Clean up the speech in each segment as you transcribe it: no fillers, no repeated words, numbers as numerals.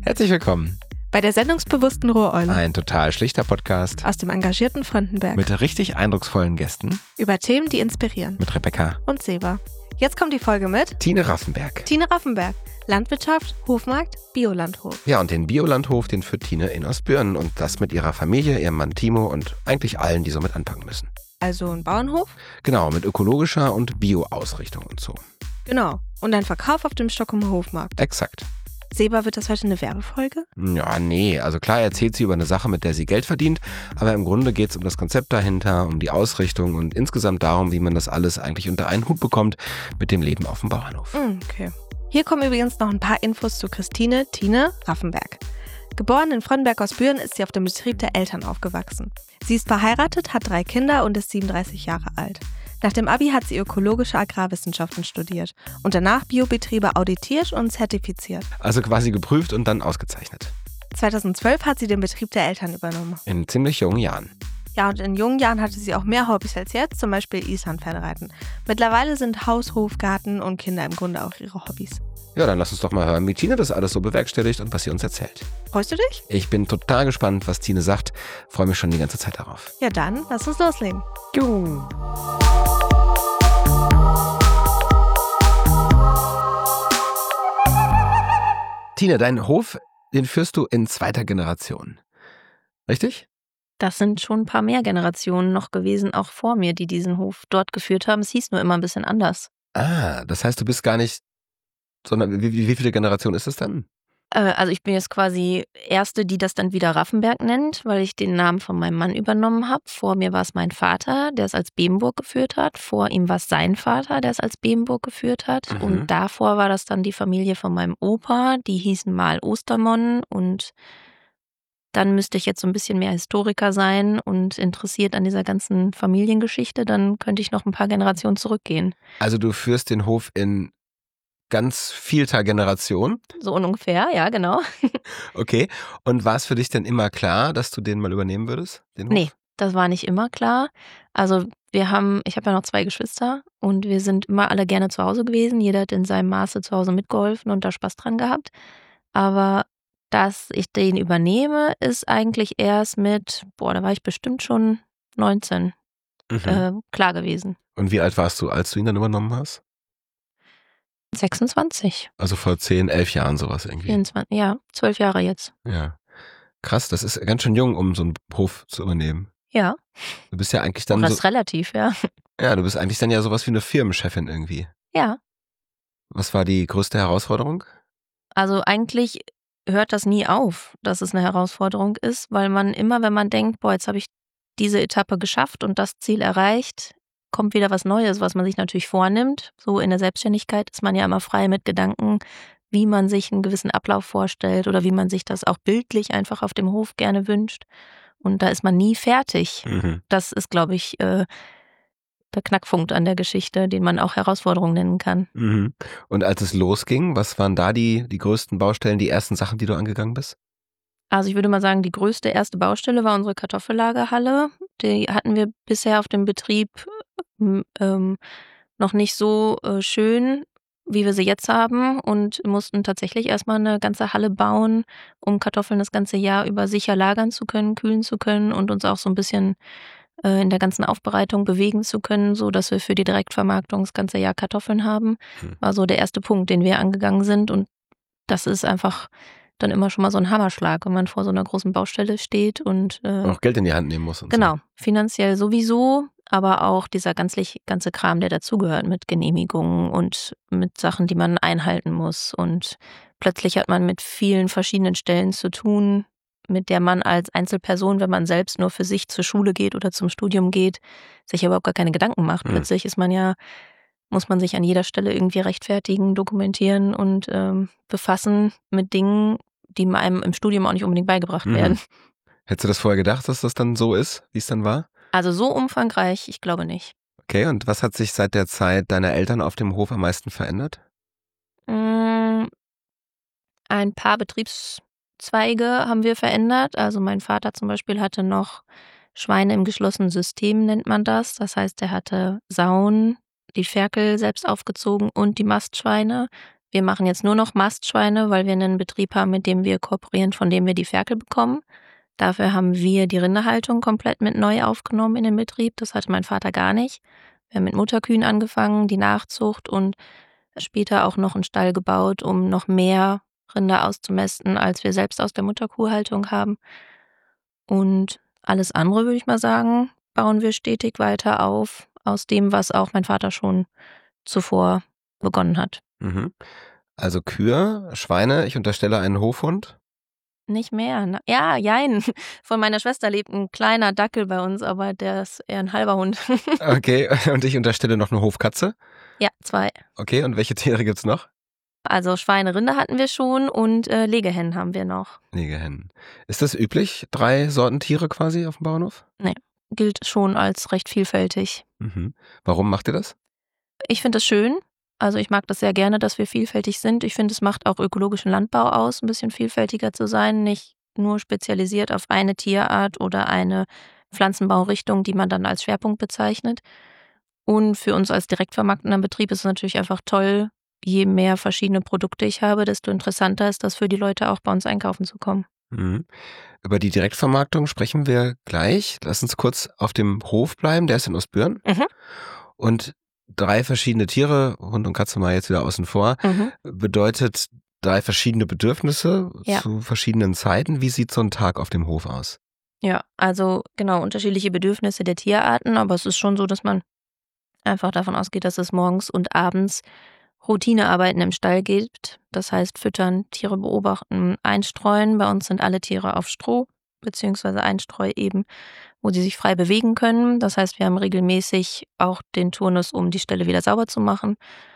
Herzlich willkommen bei der sendungsbewussten Rohreule. Ein total schlichter Podcast Aus dem engagierten Frontenberg. Mit richtig eindrucksvollen Gästen. Über Themen, die inspirieren. Mit Rebecca. Und Seba. Jetzt kommt die Folge mit Tine Raffenberg. Tine Raffenberg. Landwirtschaft, Hofmarkt, Biolandhof. Ja, und den Biolandhof, den führt Tine in Ostbirnen. Und das mit ihrer Familie, ihrem Mann Timo und eigentlich allen, die so mit anpacken müssen. Also ein Bauernhof? Genau, mit ökologischer und Bio-Ausrichtung und so. Genau. Und ein Verkauf auf dem Stockholmer Hofmarkt. Exakt. Seba, wird das heute eine Werbefolge? Ja, nee. Also klar erzählt sie über eine Sache, mit der sie Geld verdient. Aber im Grunde geht es um das Konzept dahinter, um die Ausrichtung und insgesamt darum, wie man das alles eigentlich unter einen Hut bekommt mit dem Leben auf dem Bauernhof. Okay. Hier kommen übrigens noch ein paar Infos zu Christine Tine Raffenberg. Geboren in Frontenberg-Ostbirnen ist sie auf dem Betrieb der Eltern aufgewachsen. Sie ist verheiratet, hat 3 Kinder und ist 37 Jahre alt. Nach dem Abi hat sie ökologische Agrarwissenschaften studiert und danach Biobetriebe auditiert und zertifiziert. Also quasi geprüft und dann ausgezeichnet. 2012 hat sie den Betrieb der Eltern übernommen. In ziemlich jungen Jahren. Ja, und in jungen Jahren hatte sie auch mehr Hobbys als jetzt, zum Beispiel Islandpferdereiten. Mittlerweile sind Haus, Hof, Garten und Kinder im Grunde auch ihre Hobbys. Ja, dann lass uns doch mal hören, wie Tine das alles so bewerkstelligt und was sie uns erzählt. Freust du dich? Ich bin total gespannt, was Tine sagt. Freue mich schon die ganze Zeit darauf. Ja, dann lass uns loslegen. Juhu. Tine, deinen Hof, den führst du in 2. Generation. Richtig? Das sind schon ein paar mehr Generationen noch gewesen, auch vor mir, die diesen Hof dort geführt haben. Es hieß nur immer ein bisschen anders. Ah, das heißt, du bist gar nicht, sondern wie viele Generationen ist es dann? Also ich bin jetzt quasi Erste, die das dann wieder Raffenberg nennt, weil ich den Namen von meinem Mann übernommen habe. Vor mir war es mein Vater, der es als Bebenburg geführt hat. Vor ihm war es sein Vater, der es als Bebenburg geführt hat. Mhm. Und davor war das dann die Familie von meinem Opa. Die hießen mal Ostermonn. Und dann müsste ich jetzt so ein bisschen mehr Historiker sein und interessiert an dieser ganzen Familiengeschichte. Dann könnte ich noch ein paar Generationen zurückgehen. Also du führst den Hof in ganz vielter Generation. So ungefähr, ja, genau. Okay. Und war es für dich denn immer klar, dass du den mal übernehmen würdest? Den Hof? Nee, das war nicht immer klar. Also ich habe ja noch 2 Geschwister und wir sind immer alle gerne zu Hause gewesen. Jeder hat in seinem Maße zu Hause mitgeholfen und da Spaß dran gehabt. Aber dass ich den übernehme, ist eigentlich erst mit, da war ich bestimmt schon 19 klar gewesen. Und wie alt warst du, als du ihn dann übernommen hast? 26. Also vor 10, 11 Jahren sowas irgendwie. 24, ja, 12 Jahre jetzt. Ja. Krass, das ist ganz schön jung, um so einen Hof zu übernehmen. Ja. Du bist ja eigentlich dann Das ist relativ, ja. Ja, du bist eigentlich dann ja sowas wie eine Firmenchefin irgendwie. Ja. Was war die größte Herausforderung? Also eigentlich hört das nie auf, dass es eine Herausforderung ist, weil man immer, wenn man denkt, jetzt habe ich diese Etappe geschafft und das Ziel erreicht, kommt wieder was Neues, was man sich natürlich vornimmt. So in der Selbstständigkeit ist man ja immer frei mit Gedanken, wie man sich einen gewissen Ablauf vorstellt oder wie man sich das auch bildlich einfach auf dem Hof gerne wünscht. Und da ist man nie fertig. Mhm. Das ist, glaube ich, der Knackpunkt an der Geschichte, den man auch Herausforderung nennen kann. Mhm. Und als es losging, was waren da die größten Baustellen, die ersten Sachen, die du angegangen bist? Also ich würde mal sagen, die größte erste Baustelle war unsere Kartoffellagerhalle. Die hatten wir bisher auf dem Betrieb noch nicht so schön, wie wir sie jetzt haben und mussten tatsächlich erstmal eine ganze Halle bauen, um Kartoffeln das ganze Jahr über sicher lagern zu können, kühlen zu können und uns auch so ein bisschen in der ganzen Aufbereitung bewegen zu können, so dass wir für die Direktvermarktung das ganze Jahr Kartoffeln haben. War so der erste Punkt, den wir angegangen sind und das ist einfach dann immer schon mal so ein Hammerschlag, wenn man vor so einer großen Baustelle steht und auch Geld in die Hand nehmen muss. Und genau, so. finanziell sowieso, aber auch dieser ganze Kram, der dazugehört mit Genehmigungen und mit Sachen, die man einhalten muss. Und plötzlich hat man mit vielen verschiedenen Stellen zu tun, mit der man als Einzelperson, wenn man selbst nur für sich zur Schule geht oder zum Studium geht, sich überhaupt gar keine Gedanken macht. Plötzlich muss man sich an jeder Stelle irgendwie rechtfertigen, dokumentieren und befassen mit Dingen, die einem im Studium auch nicht unbedingt beigebracht werden. Hättest du das vorher gedacht, dass das dann so ist, wie es dann war? Also so umfangreich, ich glaube nicht. Okay, und was hat sich seit der Zeit deiner Eltern auf dem Hof am meisten verändert? Ein paar Betriebszweige haben wir verändert. Also mein Vater zum Beispiel hatte noch Schweine im geschlossenen System, nennt man das. Das heißt, er hatte Sauen, die Ferkel selbst aufgezogen und die Mastschweine. Wir machen jetzt nur noch Mastschweine, weil wir einen Betrieb haben, mit dem wir kooperieren, von dem wir die Ferkel bekommen. Dafür haben wir die Rinderhaltung komplett mit neu aufgenommen in den Betrieb. Das hatte mein Vater gar nicht. Wir haben mit Mutterkühen angefangen, die Nachzucht und später auch noch einen Stall gebaut, um noch mehr Rinder auszumästen, als wir selbst aus der Mutterkuhhaltung haben. Und alles andere, würde ich mal sagen, bauen wir stetig weiter auf, aus dem, was auch mein Vater schon zuvor begonnen hat. Mhm. Also Kühe, Schweine, ich unterstelle einen Hofhund. Nicht mehr. Ne? Ja, jein. Von meiner Schwester lebt ein kleiner Dackel bei uns, aber der ist eher ein halber Hund. Okay, und ich unterstelle noch eine Hofkatze. Ja, 2. Okay, und welche Tiere gibt's noch? Also Schweine, Rinder hatten wir schon und Legehennen haben wir noch. Legehennen. Ist das üblich, 3 Sorten Tiere quasi auf dem Bauernhof? Nee, gilt schon als recht vielfältig. Mhm. Warum macht ihr das? Ich finde das schön. Also ich mag das sehr gerne, dass wir vielfältig sind. Ich finde, es macht auch ökologischen Landbau aus, ein bisschen vielfältiger zu sein, nicht nur spezialisiert auf eine Tierart oder eine Pflanzenbaurichtung, die man dann als Schwerpunkt bezeichnet. Und für uns als direktvermarktender Betrieb ist es natürlich einfach toll, je mehr verschiedene Produkte ich habe, desto interessanter ist das für die Leute auch bei uns einkaufen zu kommen. Mhm. Über die Direktvermarktung sprechen wir gleich. Lass uns kurz auf dem Hof bleiben, der ist in Ostbüren. Mhm. Und 3 verschiedene Tiere, Hund und Katze mal jetzt wieder außen vor, bedeutet 3 verschiedene Bedürfnisse zu verschiedenen Zeiten. Wie sieht so ein Tag auf dem Hof aus? Ja, also genau, unterschiedliche Bedürfnisse der Tierarten, aber es ist schon so, dass man einfach davon ausgeht, dass es morgens und abends Routinearbeiten im Stall gibt. Das heißt, füttern, Tiere beobachten, einstreuen. Bei uns sind alle Tiere auf Stroh, beziehungsweise Einstreu eben, wo sie sich frei bewegen können. Das heißt, wir haben regelmäßig auch den Turnus, um die Ställe wieder sauber zu machen.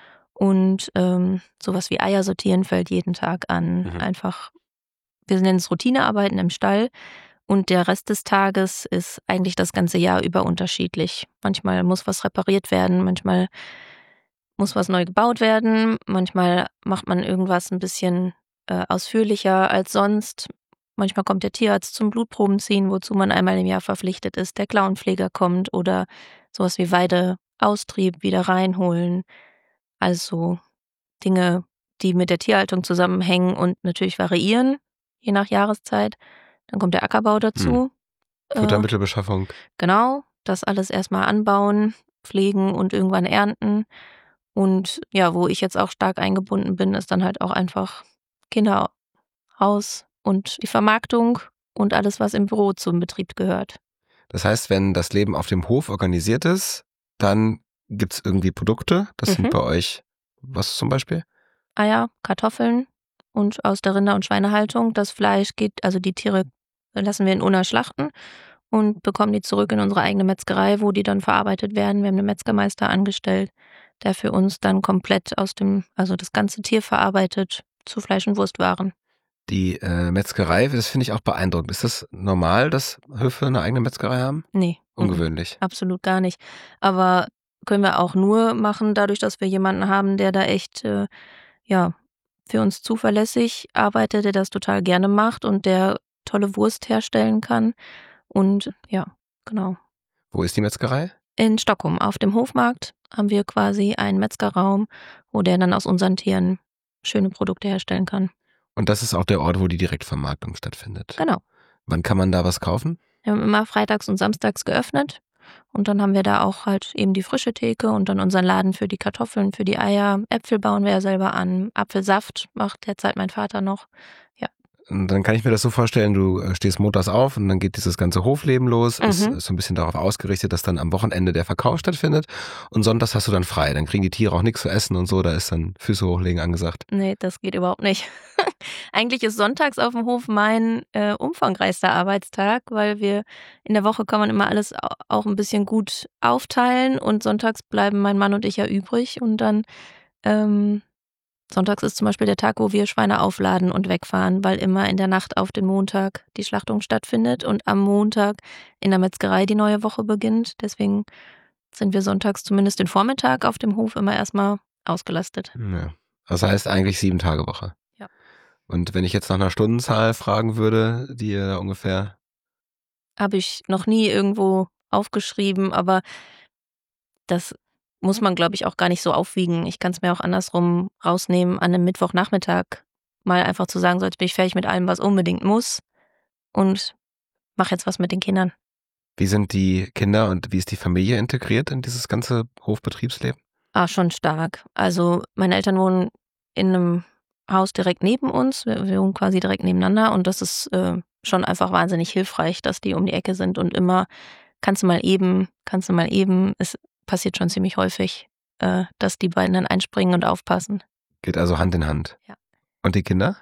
Und sowas wie Eier sortieren fällt jeden Tag an. Einfach, wir nennen es Routinearbeiten im Stall. Und der Rest des Tages ist eigentlich das ganze Jahr über unterschiedlich. Manchmal muss was repariert werden, manchmal muss was neu gebaut werden, manchmal macht man irgendwas ein bisschen ausführlicher als sonst. Manchmal kommt der Tierarzt zum Blutprobenziehen, wozu man einmal im Jahr verpflichtet ist. Der Klauenpfleger kommt oder sowas wie Weideaustrieb wieder reinholen. Also Dinge, die mit der Tierhaltung zusammenhängen und natürlich variieren, je nach Jahreszeit. Dann kommt der Ackerbau dazu. Futtermittelbeschaffung. Genau, das alles erstmal anbauen, pflegen und irgendwann ernten. Und ja, wo ich jetzt auch stark eingebunden bin, ist dann halt auch einfach Kinderhaus und die Vermarktung und alles, was im Büro zum Betrieb gehört. Das heißt, wenn das Leben auf dem Hof organisiert ist, dann gibt's irgendwie Produkte. Das sind bei euch was zum Beispiel? Eier, Kartoffeln und aus der Rinder- und Schweinehaltung. Das Fleisch geht, also die Tiere lassen wir in Unna schlachten und bekommen die zurück in unsere eigene Metzgerei, wo die dann verarbeitet werden. Wir haben einen Metzgermeister angestellt, der für uns dann komplett also das ganze Tier verarbeitet zu Fleisch- und Wurstwaren. Die Metzgerei, das finde ich auch beeindruckend. Ist das normal, dass Höfe eine eigene Metzgerei haben? Nee. Ungewöhnlich. Absolut gar nicht. Aber können wir auch nur machen, dadurch, dass wir jemanden haben, der da echt, für uns zuverlässig arbeitet, der das total gerne macht und der tolle Wurst herstellen kann. Und ja, genau. Wo ist die Metzgerei? In Stockholm, auf dem Hofmarkt, haben wir quasi einen Metzgerraum, wo der dann aus unseren Tieren schöne Produkte herstellen kann. Und das ist auch der Ort, wo die Direktvermarktung stattfindet. Genau. Wann kann man da was kaufen? Wir haben immer freitags und samstags geöffnet. Und dann haben wir da auch halt eben die frische Theke und dann unseren Laden für die Kartoffeln, für die Eier. Äpfel bauen wir ja selber an. Apfelsaft macht derzeit mein Vater noch. Ja. Und dann kann ich mir das so vorstellen, du stehst montags auf und dann geht dieses ganze Hofleben los. Ist so ein bisschen darauf ausgerichtet, dass dann am Wochenende der Verkauf stattfindet. Und sonntags hast du dann frei. Dann kriegen die Tiere auch nichts zu essen und so. Da ist dann Füße hochlegen angesagt. Nee, das geht überhaupt nicht. Eigentlich ist sonntags auf dem Hof mein umfangreichster Arbeitstag, weil wir in der Woche kann man immer alles auch ein bisschen gut aufteilen und sonntags bleiben mein Mann und ich ja übrig und dann sonntags ist zum Beispiel der Tag, wo wir Schweine aufladen und wegfahren, weil immer in der Nacht auf den Montag die Schlachtung stattfindet und am Montag in der Metzgerei die neue Woche beginnt. Deswegen sind wir sonntags zumindest den Vormittag auf dem Hof immer erstmal ausgelastet. Ja. Das heißt eigentlich 7-Tage-Woche. Ja. Und wenn ich jetzt nach einer Stundenzahl fragen würde, die ihr da ungefähr... Habe ich noch nie irgendwo aufgeschrieben, aber das muss man, glaube ich, auch gar nicht so aufwiegen. Ich kann es mir auch andersrum rausnehmen, an einem Mittwochnachmittag mal einfach zu sagen, so jetzt bin ich fertig mit allem, was unbedingt muss und mache jetzt was mit den Kindern. Wie sind die Kinder und wie ist die Familie integriert in dieses ganze Hofbetriebsleben? Schon stark. Also meine Eltern wohnen in einem Haus direkt neben uns. Wir wohnen quasi direkt nebeneinander und das ist schon einfach wahnsinnig hilfreich, dass die um die Ecke sind und immer kannst du mal eben. Es passiert schon ziemlich häufig, dass die beiden dann einspringen und aufpassen. Geht also Hand in Hand. Ja. Und die Kinder?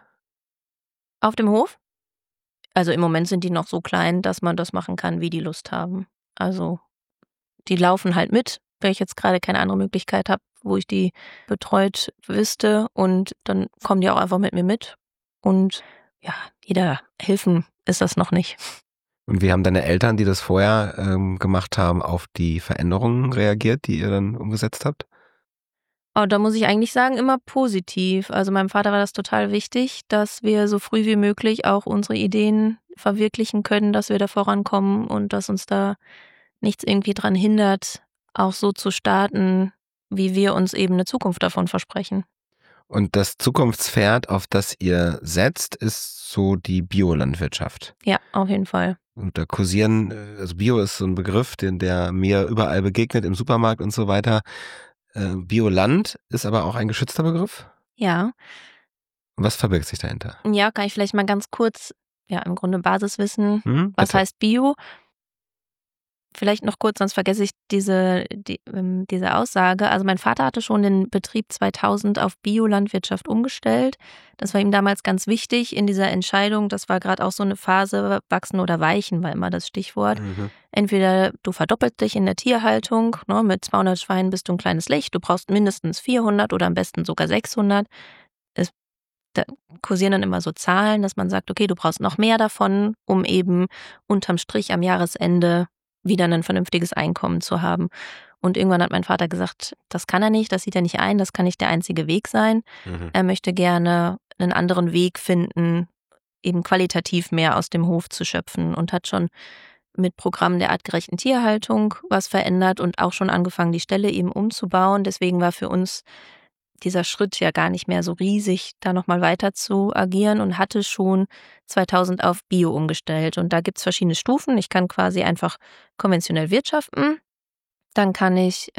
Auf dem Hof? Also im Moment sind die noch so klein, dass man das machen kann, wie die Lust haben. Also die laufen halt mit, wenn ich jetzt gerade keine andere Möglichkeit habe, wo ich die betreut wüsste. Und dann kommen die auch einfach mit mir mit. Und ja, jeder helfen ist das noch nicht. Und wie haben deine Eltern, die das vorher gemacht haben, auf die Veränderungen reagiert, die ihr dann umgesetzt habt? Oh, da muss ich eigentlich sagen, immer positiv. Also meinem Vater war das total wichtig, dass wir so früh wie möglich auch unsere Ideen verwirklichen können, dass wir da vorankommen und dass uns da nichts irgendwie dran hindert, auch so zu starten, wie wir uns eben eine Zukunft davon versprechen. Und das Zukunftspferd, auf das ihr setzt, ist so die Biolandwirtschaft. Ja, auf jeden Fall. Und da kursieren, also Bio ist so ein Begriff, der mir überall begegnet, im Supermarkt und so weiter. Bioland ist aber auch ein geschützter Begriff. Ja. Was verbirgt sich dahinter? Ja, kann ich vielleicht mal ganz kurz, im Grunde Basiswissen, was Bitte. heißt Bio? Vielleicht noch kurz, sonst vergesse ich diese Aussage. Also mein Vater hatte schon den Betrieb 2000 auf Biolandwirtschaft umgestellt. Das war ihm damals ganz wichtig in dieser Entscheidung. Das war gerade auch so eine Phase, wachsen oder weichen war immer das Stichwort. Entweder du verdoppelst dich in der Tierhaltung, ne, mit 200 Schweinen bist du ein kleines Licht, du brauchst mindestens 400 oder am besten sogar 600. Da kursieren dann immer so Zahlen, dass man sagt, okay, du brauchst noch mehr davon, um eben unterm Strich am Jahresende wieder ein vernünftiges Einkommen zu haben. Und irgendwann hat mein Vater gesagt, das kann er nicht, das sieht er nicht ein, das kann nicht der einzige Weg sein. Er möchte gerne einen anderen Weg finden, eben qualitativ mehr aus dem Hof zu schöpfen und hat schon mit Programmen der artgerechten Tierhaltung was verändert und auch schon angefangen, die Ställe eben umzubauen. Deswegen war für uns dieser Schritt ja gar nicht mehr so riesig, da nochmal weiter zu agieren und hatte schon 2000 auf Bio umgestellt. Und da gibt es verschiedene Stufen. Ich kann quasi einfach konventionell wirtschaften. Dann kann ich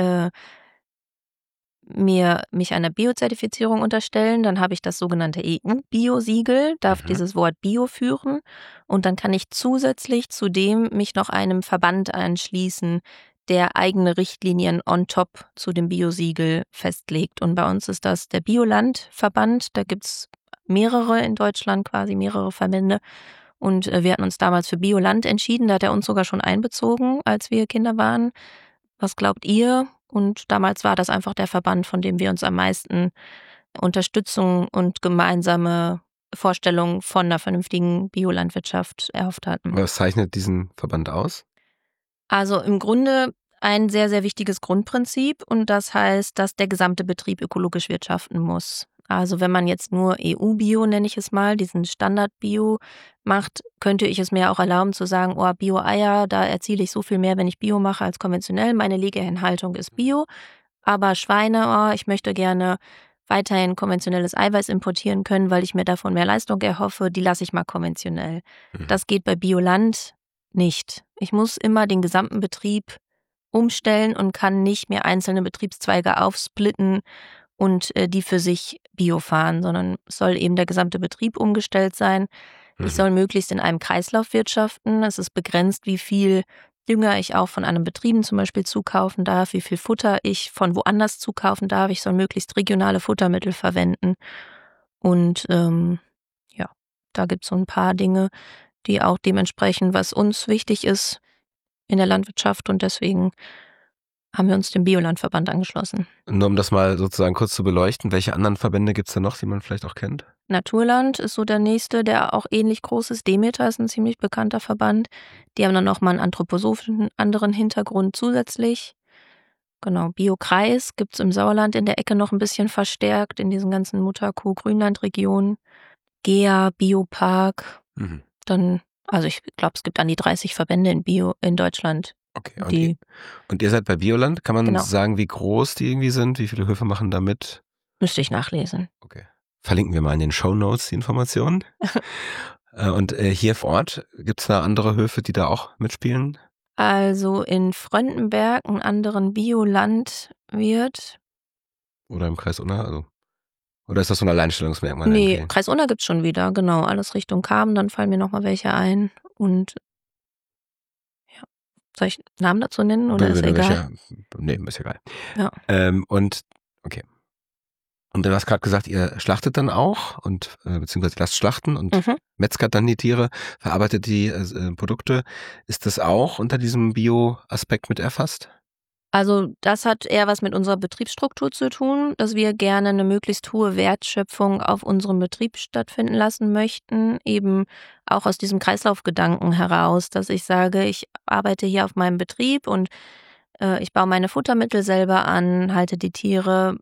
mich einer Bio-Zertifizierung unterstellen. Dann habe ich das sogenannte EU-Bio-Siegel, darf dieses Wort Bio führen. Und dann kann ich zusätzlich zudem mich noch einem Verband anschließen, der eigene Richtlinien on top zu dem Biosiegel festlegt. Und bei uns ist das der Bioland-Verband. Da gibt es mehrere in Deutschland, quasi mehrere Verbände. Und wir hatten uns damals für Bioland entschieden. Da hat er uns sogar schon einbezogen, als wir Kinder waren. Was glaubt ihr? Und damals war das einfach der Verband, von dem wir uns am meisten Unterstützung und gemeinsame Vorstellungen von einer vernünftigen Biolandwirtschaft erhofft hatten. Was zeichnet diesen Verband aus? Also im Grunde ein sehr, sehr wichtiges Grundprinzip und das heißt, dass der gesamte Betrieb ökologisch wirtschaften muss. Also wenn man jetzt nur EU-Bio, nenne ich es mal, diesen Standard-Bio macht, könnte ich es mir auch erlauben zu sagen, oh, Bio-Eier, da erziele ich so viel mehr, wenn ich Bio mache als konventionell. Meine Legehennenhaltung ist Bio, aber Schweine, oh, ich möchte gerne weiterhin konventionelles Eiweiß importieren können, weil ich mir davon mehr Leistung erhoffe, die lasse ich mal konventionell. Das geht bei Bioland nicht. Ich muss immer den gesamten Betrieb umstellen und kann nicht mehr einzelne Betriebszweige aufsplitten und die für sich Bio fahren, sondern es soll eben der gesamte Betrieb umgestellt sein. Ich soll möglichst in einem Kreislauf wirtschaften. Es ist begrenzt, wie viel Dünger ich auch von anderen Betrieben zum Beispiel zukaufen darf, wie viel Futter ich von woanders zukaufen darf. Ich soll möglichst regionale Futtermittel verwenden. Und da gibt es so ein paar Dinge, die auch dementsprechend, was uns wichtig ist in der Landwirtschaft. Und deswegen haben wir uns dem Biolandverband angeschlossen. Nur um das mal sozusagen kurz zu beleuchten, welche anderen Verbände gibt es da noch, die man vielleicht auch kennt? Naturland ist so der nächste, der auch ähnlich groß ist. Demeter ist ein ziemlich bekannter Verband. Die haben dann nochmal einen anthroposophischen anderen Hintergrund zusätzlich. Genau, Biokreis gibt es im Sauerland in der Ecke noch ein bisschen verstärkt, in diesen ganzen Mutterkuh-Grünland-Regionen. GEA, Biopark. Dann, also ich glaube, es gibt an die 30 Verbände in Bio in Deutschland. Okay, und ihr seid bei Bioland. Kann man Genau. sagen, wie groß die irgendwie sind? Wie viele Höfe machen da mit? Müsste ich nachlesen. Okay. Verlinken wir mal in den Shownotes die Informationen. Und hier vor Ort, gibt es da andere Höfe, die da auch mitspielen? Also in Fröndenberg einen anderen Biolandwirt. Oder im Kreis Unna? Also, oder ist das so ein Alleinstellungsmerkmal Nee, irgendwie? Kreis Unna gibt's schon wieder, genau. Alles Richtung Kamen, dann fallen mir nochmal welche ein. Und ja, soll ich Namen dazu nennen oder ist egal? Nee, ist egal. Ja. Und okay. Und du hast gerade gesagt, ihr schlachtet dann auch und beziehungsweise lasst schlachten und metzgert dann die Tiere, verarbeitet die Produkte. Ist das auch unter diesem Bio-Aspekt mit erfasst? Also das hat eher was mit unserer Betriebsstruktur zu tun, dass wir gerne eine möglichst hohe Wertschöpfung auf unserem Betrieb stattfinden lassen möchten, eben auch aus diesem Kreislaufgedanken heraus, dass ich sage, ich arbeite hier auf meinem Betrieb und ich baue meine Futtermittel selber an, halte die Tiere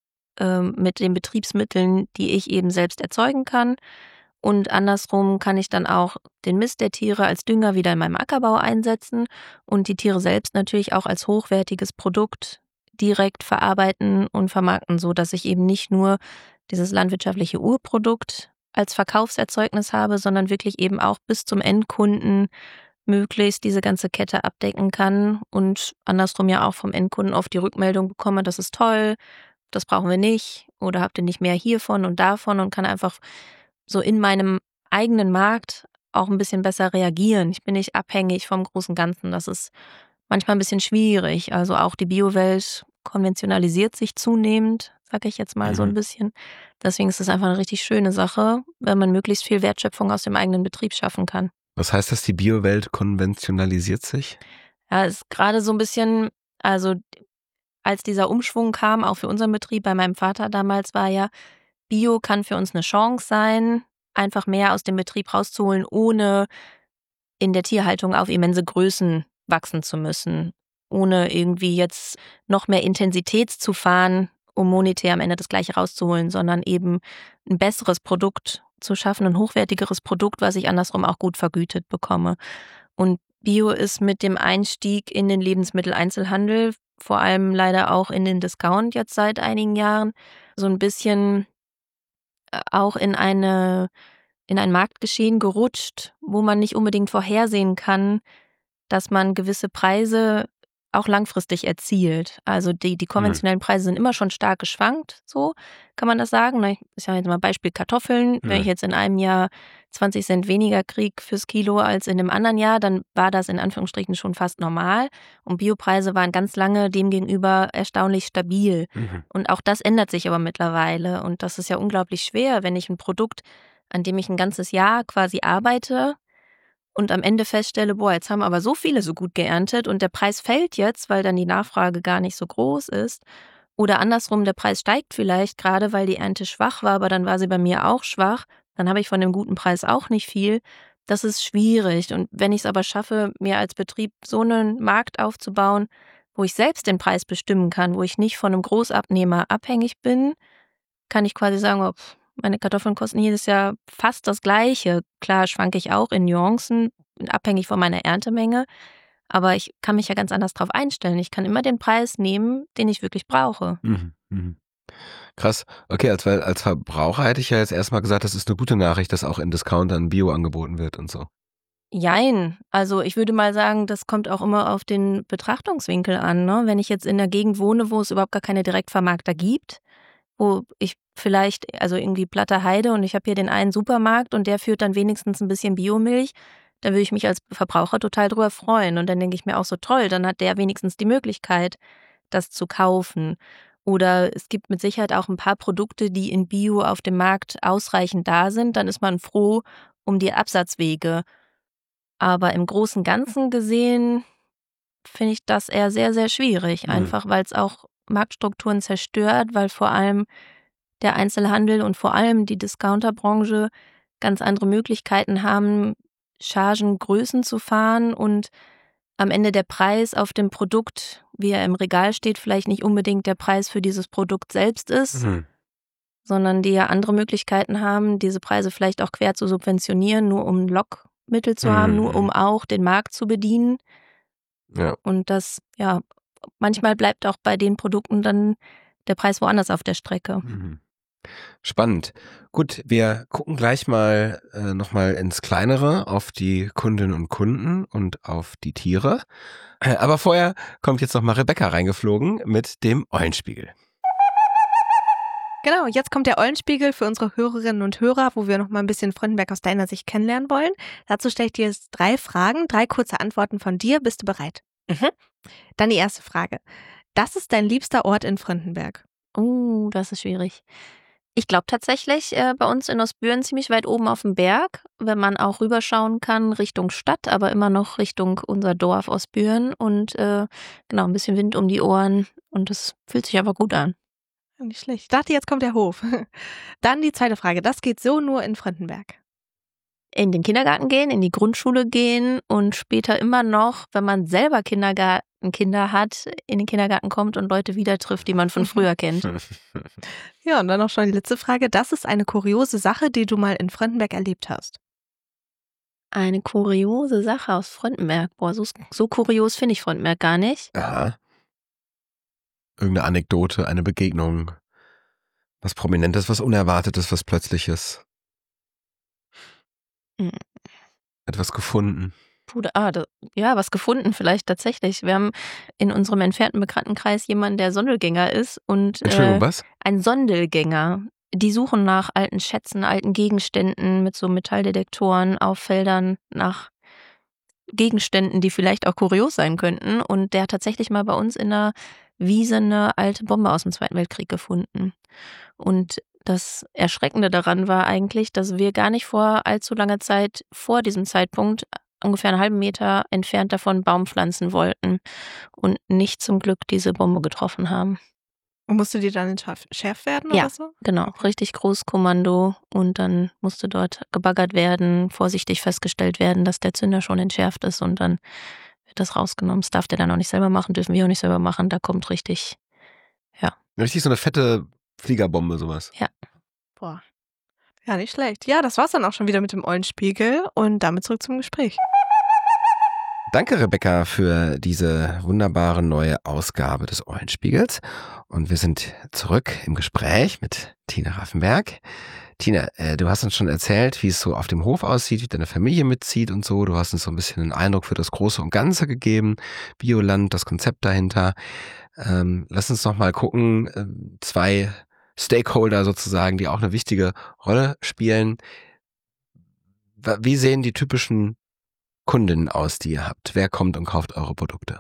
mit den Betriebsmitteln, die ich eben selbst erzeugen kann. Und andersrum kann ich dann auch den Mist der Tiere als Dünger wieder in meinem Ackerbau einsetzen und die Tiere selbst natürlich auch als hochwertiges Produkt direkt verarbeiten und vermarkten, so dass ich eben nicht nur dieses landwirtschaftliche Urprodukt als Verkaufserzeugnis habe, sondern wirklich eben auch bis zum Endkunden möglichst diese ganze Kette abdecken kann und andersrum ja auch vom Endkunden oft die Rückmeldung bekomme, das ist toll, das brauchen wir nicht oder habt ihr nicht mehr hiervon und davon und kann einfach so in meinem eigenen Markt auch ein bisschen besser reagieren. Ich bin nicht abhängig vom großen Ganzen. Das ist manchmal ein bisschen schwierig. Also auch die Biowelt konventionalisiert sich zunehmend, sage ich jetzt mal so ein bisschen. Deswegen ist es einfach eine richtig schöne Sache, wenn man möglichst viel Wertschöpfung aus dem eigenen Betrieb schaffen kann. Was heißt das, die Biowelt konventionalisiert sich? Ja, ist gerade so ein bisschen, also als dieser Umschwung kam, auch für unseren Betrieb, bei meinem Vater damals war ja, Bio kann für uns eine Chance sein, einfach mehr aus dem Betrieb rauszuholen, ohne in der Tierhaltung auf immense Größen wachsen zu müssen, ohne irgendwie jetzt noch mehr Intensität zu fahren, um monetär am Ende das Gleiche rauszuholen, sondern eben ein besseres Produkt zu schaffen, ein hochwertigeres Produkt, was ich andersrum auch gut vergütet bekomme. Und Bio ist mit dem Einstieg in den Lebensmitteleinzelhandel, vor allem leider auch in den Discount jetzt seit einigen Jahren, so ein bisschen auch in ein Marktgeschehen gerutscht, wo man nicht unbedingt vorhersehen kann, dass man gewisse Preise auch langfristig erzielt. Also die konventionellen Preise sind immer schon stark geschwankt, so kann man das sagen. Ich sage jetzt mal Beispiel Kartoffeln. Wenn ich jetzt in einem Jahr 20 Cent weniger kriege fürs Kilo als in dem anderen Jahr, dann war das in Anführungsstrichen schon fast normal. Und Biopreise waren ganz lange demgegenüber erstaunlich stabil. Und auch das ändert sich aber mittlerweile. Und das ist ja unglaublich schwer, wenn ich ein Produkt, an dem ich ein ganzes Jahr quasi arbeite, und am Ende feststelle, boah, jetzt haben aber so viele so gut geerntet und der Preis fällt jetzt, weil dann die Nachfrage gar nicht so groß ist. Oder andersrum, der Preis steigt vielleicht gerade, weil die Ernte schwach war, aber dann war sie bei mir auch schwach. Dann habe ich von dem guten Preis auch nicht viel. Das ist schwierig. Und wenn ich es aber schaffe, mir als Betrieb so einen Markt aufzubauen, wo ich selbst den Preis bestimmen kann, wo ich nicht von einem Großabnehmer abhängig bin, kann ich quasi sagen, oh, meine Kartoffeln kosten jedes Jahr fast das Gleiche. Klar schwanke ich auch in Nuancen, abhängig von meiner Erntemenge. Aber ich kann mich ja ganz anders drauf einstellen. Ich kann immer den Preis nehmen, den ich wirklich brauche. Krass. Okay, als Verbraucher hätte ich ja jetzt erstmal gesagt, das ist eine gute Nachricht, dass auch in Discountern Bio angeboten wird und so. Jein. Also ich würde mal sagen, das kommt auch immer auf den Betrachtungswinkel an. Ne? Wenn ich jetzt in einer Gegend wohne, wo es überhaupt gar keine Direktvermarkter gibt, wo ich vielleicht, also irgendwie Platter Heide und ich habe hier den einen Supermarkt und der führt dann wenigstens ein bisschen Biomilch, dann würde ich mich als Verbraucher total drüber freuen. Und dann denke ich mir auch so toll, dann hat der wenigstens die Möglichkeit, das zu kaufen. Oder es gibt mit Sicherheit auch ein paar Produkte, die in Bio auf dem Markt ausreichend da sind. Dann ist man froh um die Absatzwege. Aber im Großen und Ganzen gesehen finde ich das eher sehr, sehr schwierig. Einfach weil es auch Marktstrukturen zerstört, weil vor allem der Einzelhandel und vor allem die Discounterbranche ganz andere Möglichkeiten haben, Chargengrößen zu fahren und am Ende der Preis auf dem Produkt, wie er im Regal steht, vielleicht nicht unbedingt der Preis für dieses Produkt selbst ist, sondern die ja andere Möglichkeiten haben, diese Preise vielleicht auch quer zu subventionieren, nur um ein Lockmittel zu haben, nur um auch den Markt zu bedienen. Ja. Und das, ja, manchmal bleibt auch bei den Produkten dann der Preis woanders auf der Strecke. Mhm. Spannend. Gut, wir gucken gleich mal nochmal ins Kleinere auf die Kundinnen und Kunden und auf die Tiere. Aber vorher kommt jetzt nochmal Rebecca reingeflogen mit dem Eulenspiegel. Genau, jetzt kommt der Eulenspiegel für unsere Hörerinnen und Hörer, wo wir noch mal ein bisschen Fröndenberg aus deiner Sicht kennenlernen wollen. Dazu stelle ich dir jetzt 3 Fragen, 3 kurze Antworten von dir. Bist du bereit? Dann die erste Frage. Das ist dein liebster Ort in Fröndenberg? Das ist schwierig. Ich glaube tatsächlich bei uns in Osbüren ziemlich weit oben auf dem Berg, wenn man auch rüberschauen kann Richtung Stadt, aber immer noch Richtung unser Dorf Osbüren und genau, ein bisschen Wind um die Ohren und das fühlt sich aber gut an. Ja, nicht schlecht. Ich dachte, jetzt kommt der Hof. Dann die zweite Frage. Das geht so nur in Fröndenberg. In den Kindergarten gehen, in die Grundschule gehen und später immer noch, wenn man selber Kinder hat, in den Kindergarten kommt und Leute wieder trifft, die man von früher kennt. Ja, und dann noch schon die letzte Frage. Das ist eine kuriose Sache, die du mal in Fröndenberg erlebt hast. Eine kuriose Sache aus Fröndenberg. Boah, so kurios finde ich Fröndenberg gar nicht. Aha. Irgendeine Anekdote, eine Begegnung, was Prominentes, was Unerwartetes, was Plötzliches. Hm. Etwas gefunden. Was gefunden vielleicht tatsächlich. Wir haben in unserem entfernten Bekanntenkreis jemanden, der Sondelgänger ist und Entschuldigung, was? ein Sondelgänger. Die suchen nach alten Schätzen, alten Gegenständen mit so Metalldetektoren auf Feldern nach Gegenständen, die vielleicht auch kurios sein könnten. Und der hat tatsächlich mal bei uns in der Wiese eine alte Bombe aus dem Zweiten Weltkrieg gefunden. Und das Erschreckende daran war eigentlich, dass wir gar nicht vor allzu langer Zeit vor diesem Zeitpunkt ungefähr einen halben Meter entfernt davon Baum pflanzen wollten und nicht zum Glück diese Bombe getroffen haben. Und musste die dann entschärft werden Ja, oder so? genau. Richtig Großkommando und dann musste dort gebaggert werden, vorsichtig festgestellt werden, dass der Zünder schon entschärft ist und dann wird das rausgenommen. Das darf der dann auch nicht selber machen, dürfen wir auch nicht selber machen. Da kommt richtig, Richtig so eine fette Fliegerbombe, sowas. ja. Boah. Ja, nicht schlecht. Ja, das war's dann auch schon wieder mit dem Eulenspiegel und damit zurück zum Gespräch. Danke, Rebecca, für diese wunderbare neue Ausgabe des Eulenspiegels. Und wir sind zurück im Gespräch mit Tina Raffenberg. Tina, du hast uns schon erzählt, wie es so auf dem Hof aussieht, wie deine Familie mitzieht und so. Du hast uns so ein bisschen einen Eindruck für das Große und Ganze gegeben. Bioland, das Konzept dahinter. Lass uns noch mal gucken, 2 Stakeholder sozusagen, die auch eine wichtige Rolle spielen. Wie sehen die typischen Kundinnen aus, die ihr habt? Wer kommt und kauft eure Produkte?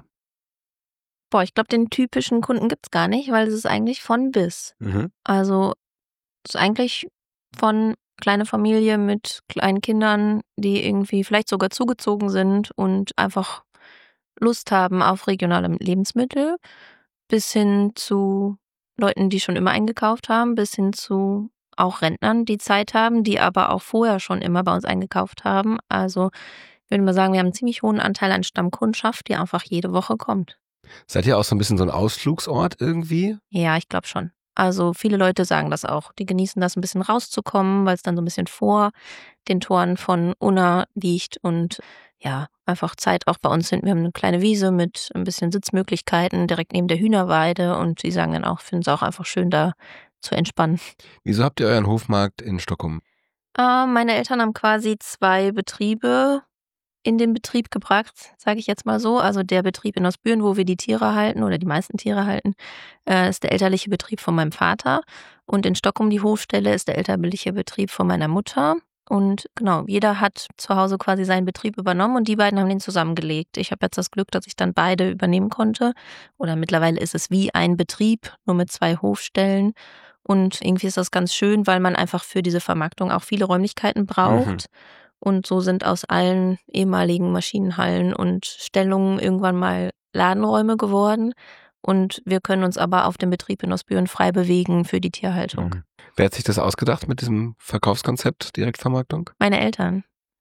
Boah, ich glaube, den typischen Kunden gibt's gar nicht, weil es ist eigentlich von bis. Also es ist eigentlich von kleine Familie mit kleinen Kindern, die irgendwie vielleicht sogar zugezogen sind und einfach Lust haben auf regionale Lebensmittel, bis hin zu Leuten, die schon immer eingekauft haben, bis hin zu auch Rentnern, die Zeit haben, die aber auch vorher schon immer bei uns eingekauft haben. Also ich würde mal sagen, wir haben einen ziemlich hohen Anteil an Stammkundschaft, die einfach jede Woche kommt. Seid ihr auch so ein bisschen so ein Ausflugsort irgendwie? Ja, ich glaube schon. Also viele Leute sagen das auch. Die genießen das, ein bisschen rauszukommen, weil es dann so ein bisschen vor den Toren von Unna liegt und ja, einfach Zeit auch bei uns sind. Wir haben eine kleine Wiese mit ein bisschen Sitzmöglichkeiten direkt neben der Hühnerweide und die sagen dann auch, finden es auch einfach schön, da zu entspannen. Wieso habt ihr euren Hofmarkt in Stockholm? Meine Eltern haben quasi 2 Betriebe in den Betrieb gebracht, sage ich jetzt mal so. Also der Betrieb in Osbüren, wo wir die Tiere halten oder die meisten Tiere halten, ist der elterliche Betrieb von meinem Vater. Und in Stockholm die Hofstelle ist der elterliche Betrieb von meiner Mutter. Und genau, jeder hat zu Hause quasi seinen Betrieb übernommen und die beiden haben den zusammengelegt. Ich habe jetzt das Glück, dass ich dann beide übernehmen konnte. Oder mittlerweile ist es wie ein Betrieb, nur mit 2 Hofstellen. Und irgendwie ist das ganz schön, weil man einfach für diese Vermarktung auch viele Räumlichkeiten braucht. Und so sind aus allen ehemaligen Maschinenhallen und Stellungen irgendwann mal Ladenräume geworden. Und wir können uns aber auf dem Betrieb in Osbüren frei bewegen für die Tierhaltung. Wer hat sich das ausgedacht mit diesem Verkaufskonzept, Direktvermarktung? Meine Eltern.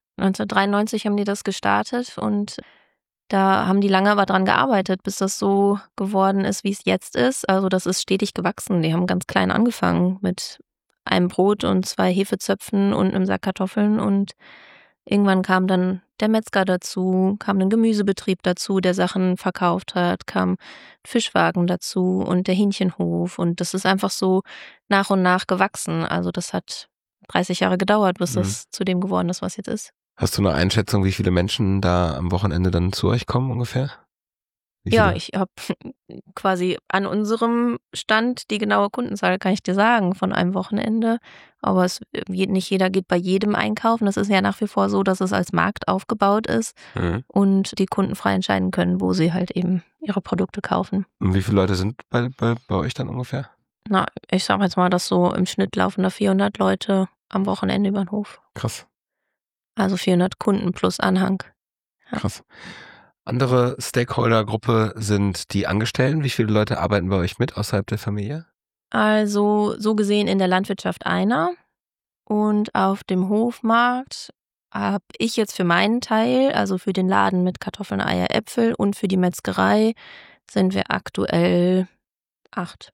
1993 haben die das gestartet und da haben die lange aber dran gearbeitet, bis das so geworden ist, wie es jetzt ist. Also das ist stetig gewachsen. Die haben ganz klein angefangen mit einem Brot und 2 Hefezöpfen und einem Sack Kartoffeln und Irgendwann kam dann der Metzger dazu, kam ein Gemüsebetrieb dazu, der Sachen verkauft hat, kam Fischwagen dazu und der Hähnchenhof. Und das ist einfach so nach und nach gewachsen. Also das hat 30 Jahre gedauert, bis das zu dem geworden ist, was jetzt ist. Hast du eine Einschätzung, wie viele Menschen da am Wochenende dann zu euch kommen ungefähr? Ja, ich habe quasi an unserem Stand die genaue Kundenzahl, kann ich dir sagen, von einem Wochenende. Aber nicht jeder geht bei jedem einkaufen. Das ist ja nach wie vor so, dass es als Markt aufgebaut ist und die Kunden frei entscheiden können, wo sie halt eben ihre Produkte kaufen. Und wie viele Leute sind bei euch dann ungefähr? Na, ich sag jetzt mal, dass so im Schnitt laufen da 400 Leute am Wochenende über den Hof. Krass. Also 400 Kunden plus Anhang. Ja. Krass. Andere Stakeholder-Gruppe sind die Angestellten. Wie viele Leute arbeiten bei euch mit außerhalb der Familie? Also so gesehen in der Landwirtschaft einer. Und auf dem Hofmarkt habe ich jetzt für meinen Teil, also für den Laden mit Kartoffeln, Eier, Äpfel und für die Metzgerei sind wir aktuell 8.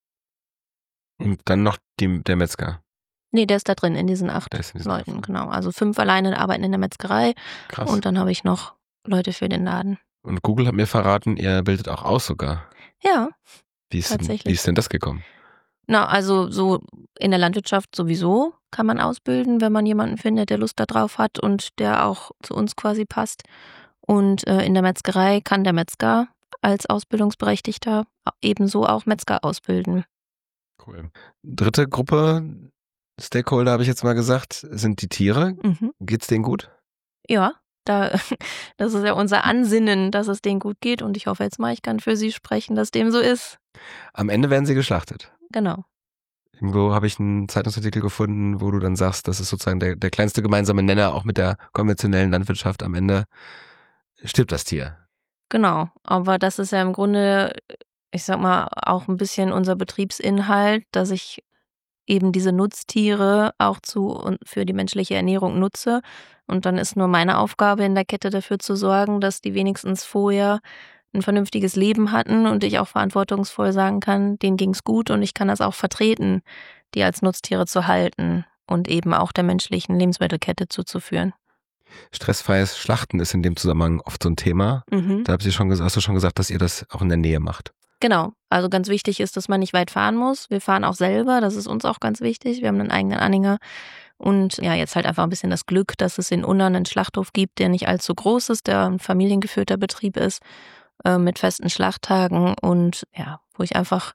Und dann noch der Metzger? Nee, der ist da drin in diesen 8 Leuten, genau. Also 5 alleine arbeiten in der Metzgerei. Krass. Und dann habe ich noch Leute für den Laden. Und Google hat mir verraten, ihr bildet auch aus sogar. Ja, wie ist denn das gekommen? Na, also so in der Landwirtschaft sowieso kann man ausbilden, wenn man jemanden findet, der Lust darauf hat und der auch zu uns quasi passt. Und in der Metzgerei kann der Metzger als Ausbildungsberechtigter ebenso auch Metzger ausbilden. Cool. Dritte Gruppe, Stakeholder habe ich jetzt mal gesagt, sind die Tiere. Geht's denen gut? Ja, das ist ja unser Ansinnen, dass es denen gut geht. Und ich hoffe jetzt mal, ich kann für Sie sprechen, dass dem so ist. Am Ende werden sie geschlachtet. Genau. Irgendwo habe ich einen Zeitungsartikel gefunden, wo du dann sagst, das ist sozusagen der kleinste gemeinsame Nenner, auch mit der konventionellen Landwirtschaft. Am Ende stirbt das Tier. Genau, aber das ist ja im Grunde, ich sag mal, auch ein bisschen unser Betriebsinhalt, dass ich eben diese Nutztiere auch für die menschliche Ernährung nutze. Und dann ist nur meine Aufgabe in der Kette dafür zu sorgen, dass die wenigstens vorher ein vernünftiges Leben hatten und ich auch verantwortungsvoll sagen kann, denen ging's gut und ich kann das auch vertreten, die als Nutztiere zu halten und eben auch der menschlichen Lebensmittelkette zuzuführen. Stressfreies Schlachten ist in dem Zusammenhang oft so ein Thema. Da hast du schon gesagt, dass ihr das auch in der Nähe macht. Genau, also ganz wichtig ist, dass man nicht weit fahren muss. Wir fahren auch selber, das ist uns auch ganz wichtig. Wir haben einen eigenen Anhänger und ja, jetzt halt einfach ein bisschen das Glück, dass es in Unnern einen Schlachthof gibt, der nicht allzu groß ist, der ein familiengeführter Betrieb ist, mit festen Schlachttagen und ja, wo ich einfach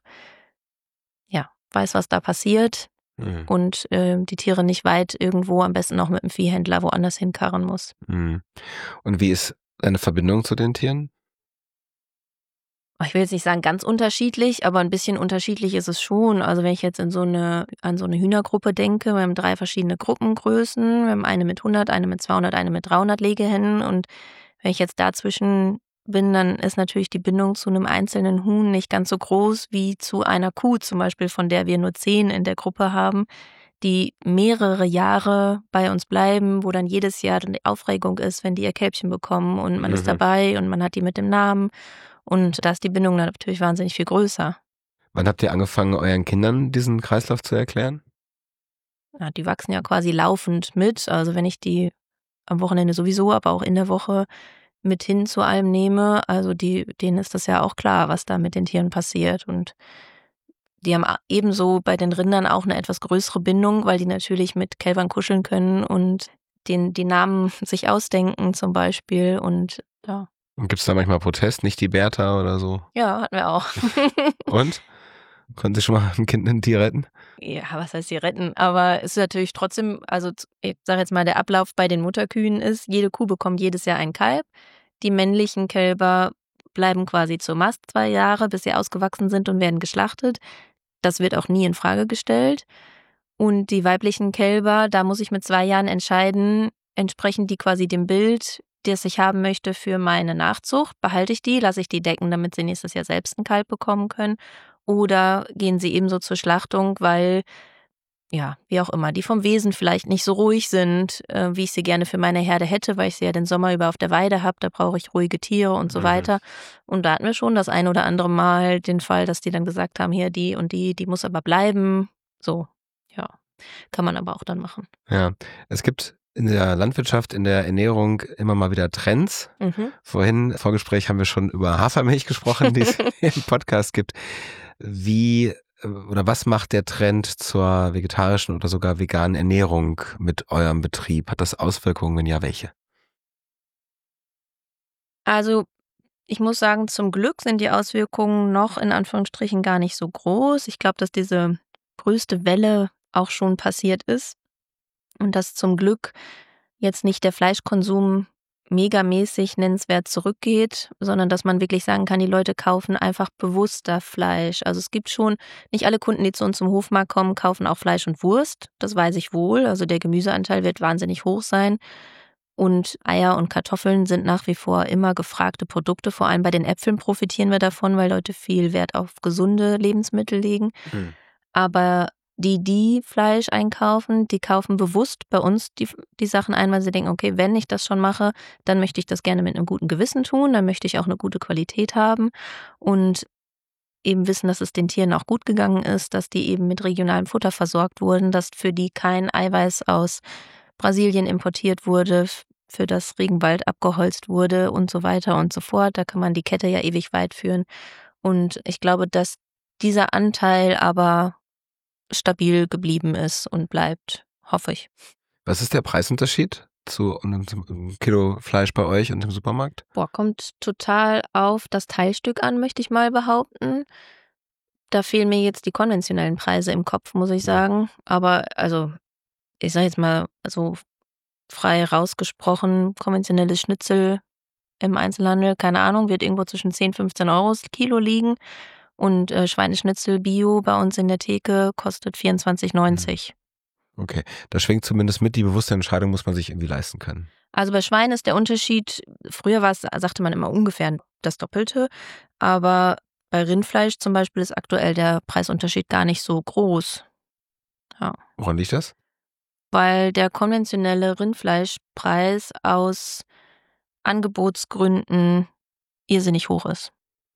weiß, was da passiert und die Tiere nicht weit irgendwo, am besten auch mit einem Viehhändler woanders hinkarren muss. Und wie ist deine Verbindung zu den Tieren? Ich will jetzt nicht sagen ganz unterschiedlich, aber ein bisschen unterschiedlich ist es schon. Also wenn ich jetzt an so eine Hühnergruppe denke, wir haben 3 verschiedene Gruppengrößen. Wir haben eine mit 100, eine mit 200, eine mit 300 Legehennen. Und wenn ich jetzt dazwischen bin, dann ist natürlich die Bindung zu einem einzelnen Huhn nicht ganz so groß wie zu einer Kuh zum Beispiel, von der wir nur 10 in der Gruppe haben, die mehrere Jahre bei uns bleiben, wo dann jedes Jahr dann die Aufregung ist, wenn die ihr Kälbchen bekommen und man ist dabei und man hat die mit dem Namen. Und da ist die Bindung dann natürlich wahnsinnig viel größer. Wann habt ihr angefangen, euren Kindern diesen Kreislauf zu erklären? Ja, die wachsen ja quasi laufend mit. Also wenn ich die am Wochenende sowieso, aber auch in der Woche mit hin zu allem nehme, also denen ist das ja auch klar, was da mit den Tieren passiert. Und die haben ebenso bei den Rindern auch eine etwas größere Bindung, weil die natürlich mit Kälbern kuscheln können und die Namen sich ausdenken zum Beispiel und ja. Und gibt es da manchmal Protest, nicht die Bertha oder so? Ja, hatten wir auch. Und? Konnte schon mal ein Kind ein Tier retten? Ja, was heißt die retten? Aber es ist natürlich trotzdem, also ich sage jetzt mal, der Ablauf bei den Mutterkühen ist, jede Kuh bekommt jedes Jahr ein Kalb. Die männlichen Kälber bleiben quasi zur Mast 2 Jahre, bis sie ausgewachsen sind und werden geschlachtet. Das wird auch nie in Frage gestellt. Und die weiblichen Kälber, da muss ich mit 2 Jahren entscheiden, entsprechen die quasi dem Bild, das ich haben möchte für meine Nachzucht. Behalte ich die, lasse ich die decken, damit sie nächstes Jahr selbst ein Kalb bekommen können. Oder gehen sie ebenso zur Schlachtung, weil, ja, wie auch immer, die vom Wesen vielleicht nicht so ruhig sind, wie ich sie gerne für meine Herde hätte, weil ich sie ja den Sommer über auf der Weide habe, da brauche ich ruhige Tiere und so weiter. Und da hatten wir schon das ein oder andere Mal den Fall, dass die dann gesagt haben, hier, die und die muss aber bleiben. So, ja, kann man aber auch dann machen. Ja, es gibt in der Landwirtschaft, in der Ernährung immer mal wieder Trends. Vorhin, im Vorgespräch, haben wir schon über Hafermilch gesprochen, die es im Podcast gibt. Wie oder was macht der Trend zur vegetarischen oder sogar veganen Ernährung mit eurem Betrieb? Hat das Auswirkungen? Wenn ja, welche? Also ich muss sagen, zum Glück sind die Auswirkungen noch in Anführungsstrichen gar nicht so groß. Ich glaube, dass diese größte Welle auch schon passiert ist und dass zum Glück jetzt nicht der Fleischkonsum megamäßig nennenswert zurückgeht, sondern dass man wirklich sagen kann, die Leute kaufen einfach bewusster Fleisch. Also es gibt schon, nicht alle Kunden, die zu uns zum Hofmarkt kommen, kaufen auch Fleisch und Wurst. Das weiß ich wohl. Also der Gemüseanteil wird wahnsinnig hoch sein. Und Eier und Kartoffeln sind nach wie vor immer gefragte Produkte. Vor allem bei den Äpfeln profitieren wir davon, weil Leute viel Wert auf gesunde Lebensmittel legen. Aber die Fleisch einkaufen, die kaufen bewusst bei uns die Sachen ein, weil sie denken, okay, wenn ich das schon mache, dann möchte ich das gerne mit einem guten Gewissen tun, dann möchte ich auch eine gute Qualität haben und eben wissen, dass es den Tieren auch gut gegangen ist, dass die eben mit regionalem Futter versorgt wurden, dass für die kein Eiweiß aus Brasilien importiert wurde, für das Regenwald abgeholzt wurde und so weiter und so fort. Da kann man die Kette ja ewig weit führen. Und ich glaube, dass dieser Anteil aber stabil geblieben ist und bleibt, hoffe ich. Was ist der Preisunterschied zu einem Kilo Fleisch bei euch und im Supermarkt? Kommt total auf das Teilstück an, möchte ich mal behaupten. Da fehlen mir jetzt die konventionellen Preise im Kopf, muss ich sagen. Aber also, ich sage jetzt mal so frei rausgesprochen, konventionelles Schnitzel im Einzelhandel, keine Ahnung, wird irgendwo zwischen 10, 15 Euro das Kilo liegen. Und Schweineschnitzel Bio bei uns in der Theke kostet 24,90. Okay, da schwingt zumindest mit, die bewusste Entscheidung muss man sich irgendwie leisten können. Also bei Schwein ist der Unterschied, früher sagte man immer ungefähr das Doppelte, aber bei Rindfleisch zum Beispiel ist aktuell der Preisunterschied gar nicht so groß. Ja. Woran liegt das? Weil der konventionelle Rindfleischpreis aus Angebotsgründen irrsinnig hoch ist.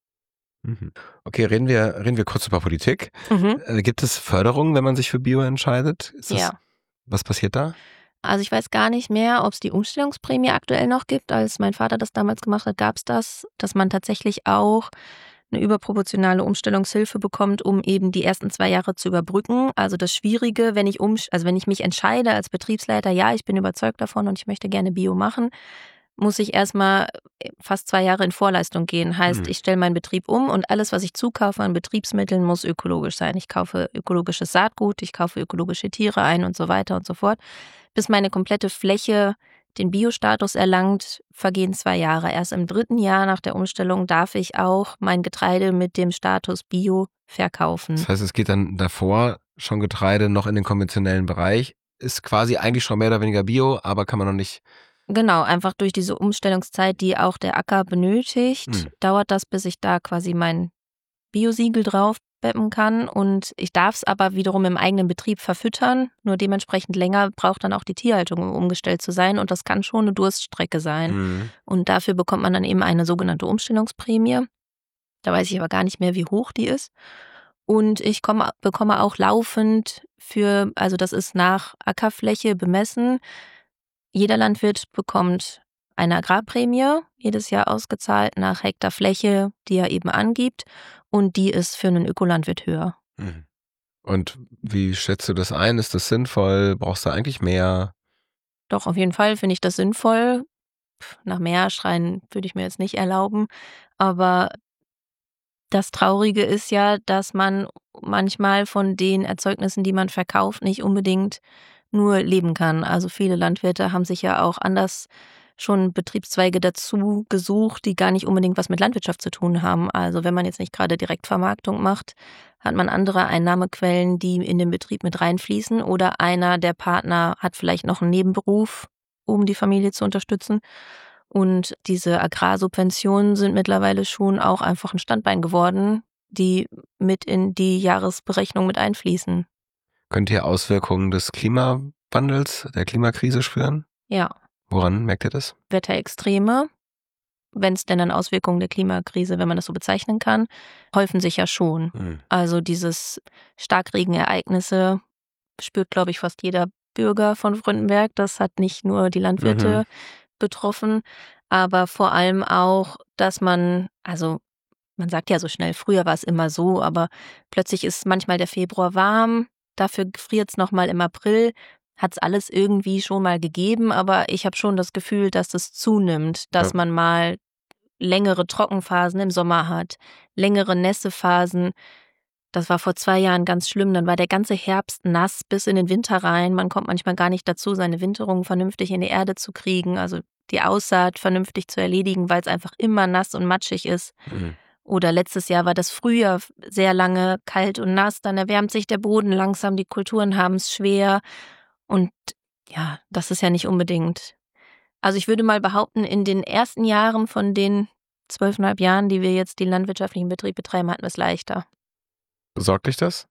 Okay, reden wir kurz über Politik. Gibt es Förderungen, wenn man sich für Bio entscheidet? Ja. Was passiert da? Also ich weiß gar nicht mehr, ob es die Umstellungsprämie aktuell noch gibt. Als mein Vater das damals gemacht hat, gab es das, dass man tatsächlich auch eine überproportionale Umstellungshilfe bekommt, um eben die ersten 2 Jahre zu überbrücken. Also das Schwierige, wenn ich mich entscheide als Betriebsleiter, ja, ich bin überzeugt davon und ich möchte gerne Bio machen, muss ich erstmal fast 2 Jahre in Vorleistung gehen. Heißt, ich stelle meinen Betrieb um und alles, was ich zukaufe an Betriebsmitteln, muss ökologisch sein. Ich kaufe ökologisches Saatgut, ich kaufe ökologische Tiere ein und so weiter und so fort. Bis meine komplette Fläche den Bio-Status erlangt, vergehen 2 Jahre. Erst im 3. Jahr nach der Umstellung darf ich auch mein Getreide mit dem Status Bio verkaufen. Das heißt, es geht dann davor schon Getreide noch in den konventionellen Bereich. Ist quasi eigentlich schon mehr oder weniger Bio, aber kann man noch nicht... Genau, einfach durch diese Umstellungszeit, die auch der Acker benötigt, dauert das, bis ich da quasi mein Bio-Siegel drauf beppen kann. Und ich darf es aber wiederum im eigenen Betrieb verfüttern. Nur dementsprechend länger braucht dann auch die Tierhaltung, um umgestellt zu sein. Und das kann schon eine Durststrecke sein. Und dafür bekommt man dann eben eine sogenannte Umstellungsprämie. Da weiß ich aber gar nicht mehr, wie hoch die ist. Und ich bekomme auch laufend also das ist nach Ackerfläche bemessen. Jeder Landwirt bekommt eine Agrarprämie, jedes Jahr ausgezahlt nach Hektar Fläche, die er eben angibt. Und die ist für einen Ökolandwirt höher. Und wie schätzt du das ein? Ist das sinnvoll? Brauchst du eigentlich mehr? Doch, auf jeden Fall finde ich das sinnvoll. Nach mehr schreien würde ich mir jetzt nicht erlauben. Aber das Traurige ist ja, dass man manchmal von den Erzeugnissen, die man verkauft, nicht unbedingt nur leben kann. Also viele Landwirte haben sich ja auch anders schon Betriebszweige dazu gesucht, die gar nicht unbedingt was mit Landwirtschaft zu tun haben. Also wenn man jetzt nicht gerade Direktvermarktung macht, hat man andere Einnahmequellen, die in den Betrieb mit reinfließen. Oder einer der Partner hat vielleicht noch einen Nebenberuf, um die Familie zu unterstützen. Und diese Agrarsubventionen sind mittlerweile schon auch einfach ein Standbein geworden, die mit in die Jahresberechnung mit einfließen. Könnt ihr Auswirkungen des Klimawandels, der Klimakrise spüren? Ja. Woran merkt ihr das? Wetterextreme, wenn es denn dann Auswirkungen der Klimakrise, wenn man das so bezeichnen kann, häufen sich ja schon. Also dieses Starkregenereignisse spürt, glaube ich, fast jeder Bürger von Fröndenberg. Das hat nicht nur die Landwirte betroffen, aber vor allem auch, dass man sagt ja so schnell, früher war es immer so, aber plötzlich ist manchmal der Februar warm, dafür friert es nochmal im April, hat es alles irgendwie schon mal gegeben, aber ich habe schon das Gefühl, dass es zunimmt, dass man mal längere Trockenphasen im Sommer hat, längere Nässphasen. Das war vor 2 Jahren ganz schlimm, dann war der ganze Herbst nass bis in den Winter rein. Man kommt manchmal gar nicht dazu, seine Winterung vernünftig in die Erde zu kriegen, also die Aussaat vernünftig zu erledigen, weil es einfach immer nass und matschig ist. Oder letztes Jahr war das Frühjahr sehr lange kalt und nass, dann erwärmt sich der Boden langsam, die Kulturen haben es schwer. Und ja, das ist ja nicht unbedingt. Also ich würde mal behaupten, in den ersten Jahren von den 12,5 Jahren, die wir jetzt den landwirtschaftlichen Betrieb betreiben, hatten wir es leichter. Besorgt dich das?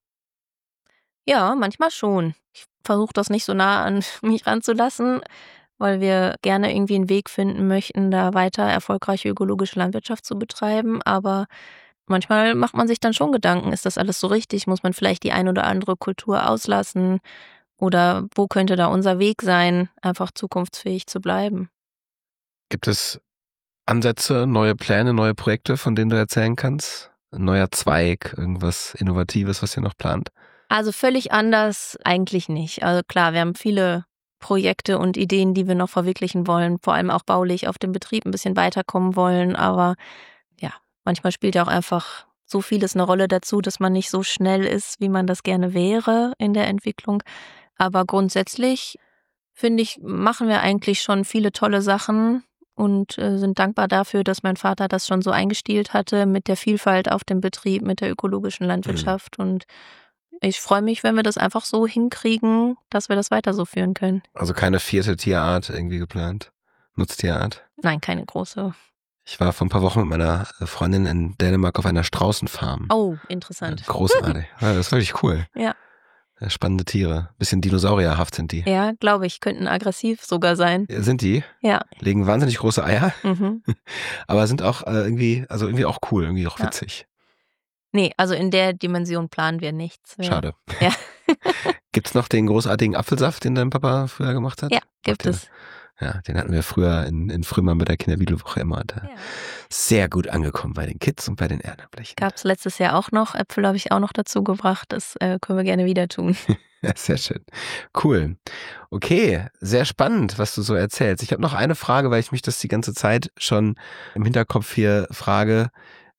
Ja, manchmal schon. Ich versuche das nicht so nah an mich ranzulassen, weil wir gerne irgendwie einen Weg finden möchten, da weiter erfolgreiche ökologische Landwirtschaft zu betreiben. Aber manchmal macht man sich dann schon Gedanken, ist das alles so richtig? Muss man vielleicht die ein oder andere Kultur auslassen? Oder wo könnte da unser Weg sein, einfach zukunftsfähig zu bleiben? Gibt es Ansätze, neue Pläne, neue Projekte, von denen du erzählen kannst? Ein neuer Zweig, irgendwas Innovatives, was ihr noch plant? Also völlig anders eigentlich nicht. Also klar, wir haben viele Projekte und Ideen, die wir noch verwirklichen wollen, vor allem auch baulich auf dem Betrieb ein bisschen weiterkommen wollen. Aber ja, manchmal spielt ja auch einfach so vieles eine Rolle dazu, dass man nicht so schnell ist, wie man das gerne wäre in der Entwicklung. Aber grundsätzlich, finde ich, machen wir eigentlich schon viele tolle Sachen und sind dankbar dafür, dass mein Vater das schon so eingestielt hatte mit der Vielfalt auf dem Betrieb, mit der ökologischen Landwirtschaft. Und ich freue mich, wenn wir das einfach so hinkriegen, dass wir das weiter so führen können. Also keine 4. Tierart irgendwie geplant? Nutztierart? Nein, keine große. Ich war vor ein paar Wochen mit meiner Freundin in Dänemark auf einer Straußenfarm. Oh, interessant. Großartig. Ja, das ist wirklich cool. Ja. Spannende Tiere. Bisschen dinosaurierhaft sind die. Ja, glaube ich, könnten aggressiv sogar sein. Sind die? Ja. Legen wahnsinnig große Eier. Mhm. Aber sind auch irgendwie auch cool, irgendwie auch witzig. Nee, also in der Dimension planen wir nichts. Schade. Ja. Gibt's noch den großartigen Apfelsaft, den dein Papa früher gemacht hat? Ja, gibt es. Ja, den hatten wir früher in Frühmann mit der Kindervideowoche immer. Sehr gut angekommen bei den Kids und bei den Ehrenamtlichen. Gab es letztes Jahr auch noch. Äpfel habe ich auch noch dazu gebracht. Das können wir gerne wieder tun. Ja, sehr schön. Cool. Okay, sehr spannend, was du so erzählst. Ich habe noch eine Frage, weil ich mich das die ganze Zeit schon im Hinterkopf hier frage.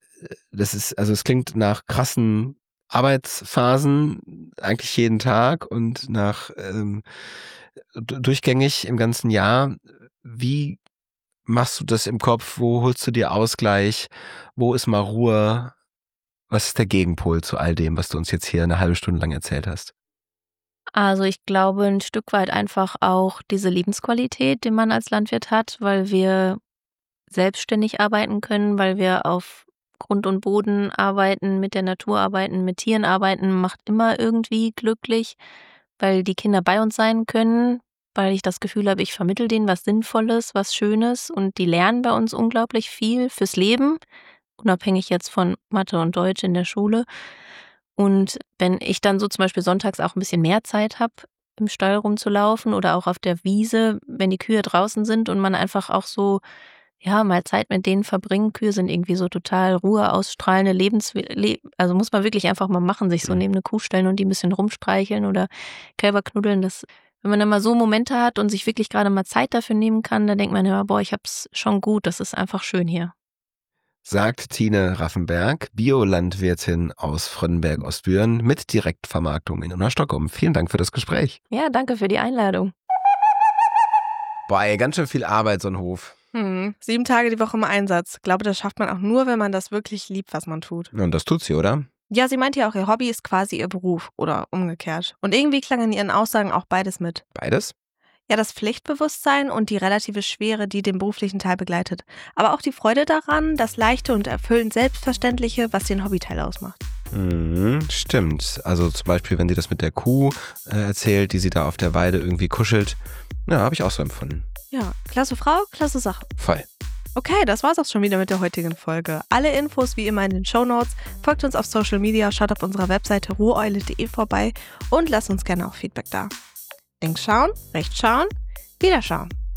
Es klingt nach krassen Arbeitsphasen, eigentlich jeden Tag und nach durchgängig im ganzen Jahr. Wie machst du das im Kopf? Wo holst du dir Ausgleich? Wo ist mal Ruhe? Was ist der Gegenpol zu all dem, was du uns jetzt hier eine halbe Stunde lang erzählt hast? Also ich glaube ein Stück weit einfach auch diese Lebensqualität, die man als Landwirt hat, weil wir selbstständig arbeiten können, weil wir auf Grund und Boden arbeiten, mit der Natur arbeiten, mit Tieren arbeiten, macht immer irgendwie glücklich, weil die Kinder bei uns sein können, weil ich das Gefühl habe, ich vermittle denen was Sinnvolles, was Schönes und die lernen bei uns unglaublich viel fürs Leben, unabhängig jetzt von Mathe und Deutsch in der Schule. Und wenn ich dann so zum Beispiel sonntags auch ein bisschen mehr Zeit habe, im Stall rumzulaufen oder auch auf der Wiese, wenn die Kühe draußen sind und man einfach auch so mal Zeit mit denen verbringen. Kühe sind irgendwie so total Ruhe ausstrahlende also muss man wirklich einfach mal machen, sich so neben eine Kuh stellen und die ein bisschen rumstreicheln oder Kälber knuddeln. Wenn man dann mal so Momente hat und sich wirklich gerade mal Zeit dafür nehmen kann, dann denkt man ja, ich hab's schon gut, das ist einfach schön hier. Sagt Tine Raffenberg, Biolandwirtin aus Fröndenberg-Ostbüren mit Direktvermarktung in Unna-Stockholm. Vielen Dank für das Gespräch. Ja, danke für die Einladung. Boah, ey, ganz schön viel Arbeit, so ein Hof. 7 Tage die Woche im Einsatz. Ich glaube, das schafft man auch nur, wenn man das wirklich liebt, was man tut. Und das tut sie, oder? Ja, sie meinte ja auch, ihr Hobby ist quasi ihr Beruf oder umgekehrt. Und irgendwie klang in ihren Aussagen auch beides mit. Beides? Ja, das Pflichtbewusstsein und die relative Schwere, die den beruflichen Teil begleitet. Aber auch die Freude daran, das Leichte und erfüllend Selbstverständliche, was den Hobbyteil ausmacht. Stimmt. Also zum Beispiel, wenn sie das mit der Kuh erzählt, die sie da auf der Weide irgendwie kuschelt. Ja, habe ich auch so empfunden. Ja, klasse Frau, klasse Sache. Voll. Okay, das war's auch schon wieder mit der heutigen Folge. Alle Infos wie immer in den Shownotes. Folgt uns auf Social Media, schaut auf unserer Webseite ruheule.de vorbei und lasst uns gerne auch Feedback da. Links schauen, rechts schauen, wieder schauen.